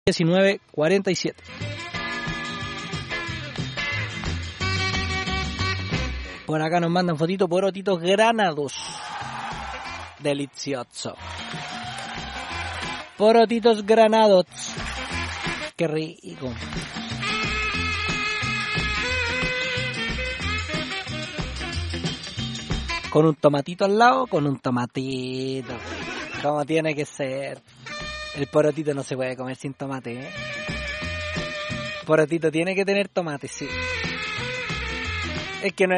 19:47. Por acá nos mandan fotito porotitos granados. Delicioso. Porotitos granados. Qué rico. Con un tomatito al lado, con un tomatito. Como tiene que ser. El porotito no se puede comer sin tomate, ¿eh? Porotito tiene que tener tomate, sí. Es que no